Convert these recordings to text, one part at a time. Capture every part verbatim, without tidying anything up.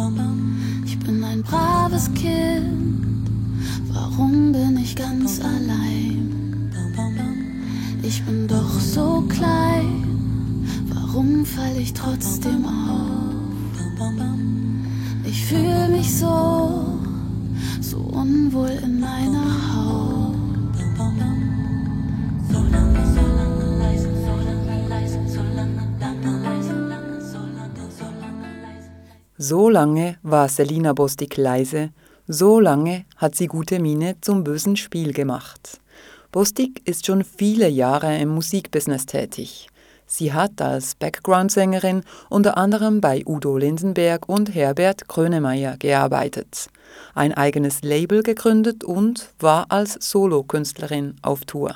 Ich bin ein braves Kind, warum bin ich ganz allein? Ich bin doch so klein, warum fall ich trotzdem auf? Ich fühle mich so, so unwohl in meiner Haut. So lange, so lange leise, so lange leise, so lange, lange leise, lange, so lange, so lange leise. So lange war Selina Bostik leise, so lange hat sie gute Miene zum bösen Spiel gemacht. Bostik ist schon viele Jahre im Musikbusiness tätig. Sie hat als Background-Sängerin unter anderem bei Udo Lindenberg und Herbert Grönemeyer gearbeitet, ein eigenes Label gegründet und war als Solokünstlerin auf Tour.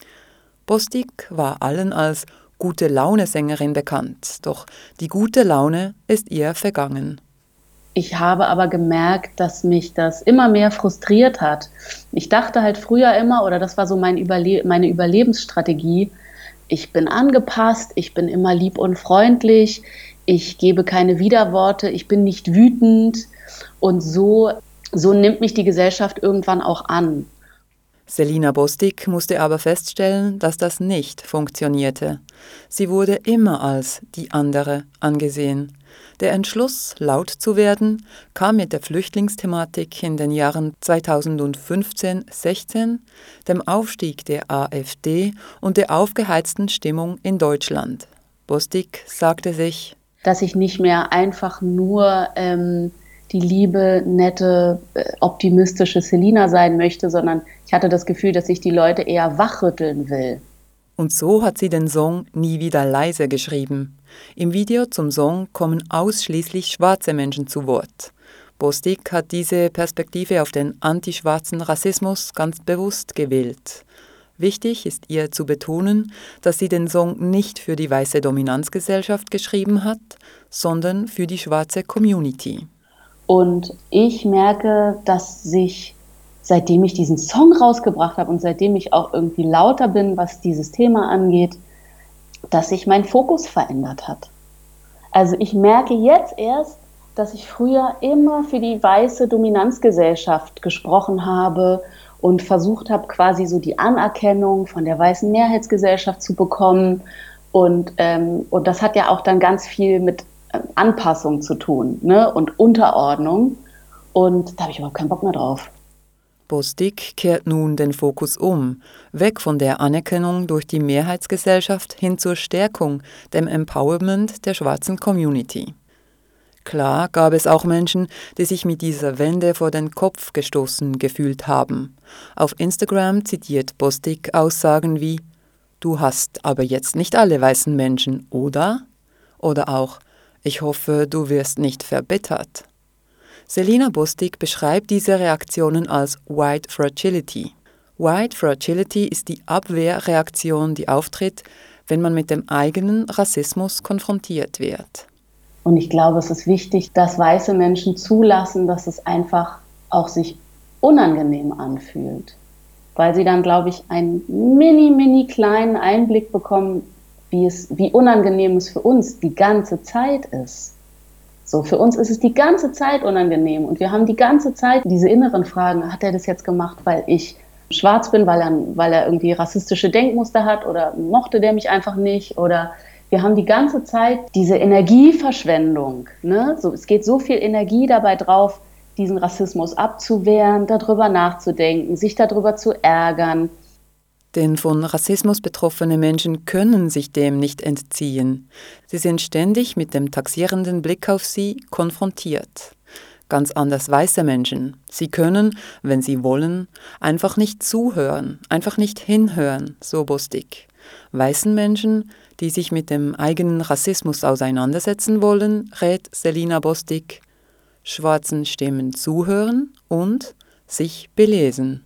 Bostik war allen als Gute-Laune-Sängerin bekannt, doch die gute Laune ist ihr vergangen. Ich habe aber gemerkt, dass mich das immer mehr frustriert hat. Ich dachte halt früher immer, oder das war so mein Überle- meine Überlebensstrategie, ich bin angepasst, ich bin immer lieb und freundlich, ich gebe keine Widerworte, ich bin nicht wütend und so, so nimmt mich die Gesellschaft irgendwann auch an. Selina Bostik musste aber feststellen, dass das nicht funktionierte. Sie wurde immer als die andere angesehen. Der Entschluss, laut zu werden, kam mit der Flüchtlingsthematik in den Jahren zweitausendfünfzehn sechzehn, dem Aufstieg der AfD und der aufgeheizten Stimmung in Deutschland. Bostik sagte sich, dass ich nicht mehr einfach nur ähm, die liebe, nette, optimistische Selina sein möchte, sondern ich hatte das Gefühl, dass ich die Leute eher wachrütteln will. Und so hat sie den Song Nie wieder leise geschrieben. Im Video zum Song kommen ausschließlich schwarze Menschen zu Wort. Bostik hat diese Perspektive auf den antischwarzen Rassismus ganz bewusst gewählt. Wichtig ist ihr zu betonen, dass sie den Song nicht für die weiße Dominanzgesellschaft geschrieben hat, sondern für die schwarze Community. Und ich merke, dass sich, seitdem ich diesen Song rausgebracht habe und seitdem ich auch irgendwie lauter bin, was dieses Thema angeht, dass sich mein Fokus verändert hat. Also ich merke jetzt erst, dass ich früher immer für die weiße Dominanzgesellschaft gesprochen habe und versucht habe, quasi so die Anerkennung von der weißen Mehrheitsgesellschaft zu bekommen. Und, ähm, und das hat ja auch dann ganz viel mit Anpassung zu tun, ne? Und Unterordnung. Und da habe ich überhaupt keinen Bock mehr drauf. Bostik kehrt nun den Fokus um, weg von der Anerkennung durch die Mehrheitsgesellschaft hin zur Stärkung, dem Empowerment der schwarzen Community. Klar gab es auch Menschen, die sich mit dieser Wende vor den Kopf gestoßen gefühlt haben. Auf Instagram zitiert Bostik Aussagen wie »Du hast aber jetzt nicht alle weißen Menschen, oder?« Oder auch »Ich hoffe, du wirst nicht verbittert.« Selina Bostik beschreibt diese Reaktionen als White Fragility. White Fragility ist die Abwehrreaktion, die auftritt, wenn man mit dem eigenen Rassismus konfrontiert wird. Und ich glaube, es ist wichtig, dass weiße Menschen zulassen, dass es einfach auch sich unangenehm anfühlt. Weil sie dann, glaube ich, einen mini, mini kleinen Einblick bekommen, wie, es, wie unangenehm es für uns die ganze Zeit ist. So, für uns ist es die ganze Zeit unangenehm und wir haben die ganze Zeit diese inneren Fragen, hat er das jetzt gemacht, weil ich schwarz bin, weil er, weil er irgendwie rassistische Denkmuster hat oder mochte der mich einfach nicht oder wir haben die ganze Zeit diese Energieverschwendung, ne? So, es geht so viel Energie dabei drauf, diesen Rassismus abzuwehren, darüber nachzudenken, sich darüber zu ärgern. Denn von Rassismus betroffene Menschen können sich dem nicht entziehen. Sie sind ständig mit dem taxierenden Blick auf sie konfrontiert. Ganz anders weiße Menschen. Sie können, wenn sie wollen, einfach nicht zuhören, einfach nicht hinhören, so Bostik. Weißen Menschen, die sich mit dem eigenen Rassismus auseinandersetzen wollen, rät Selina Bostik, schwarzen Stimmen zuhören und sich belesen.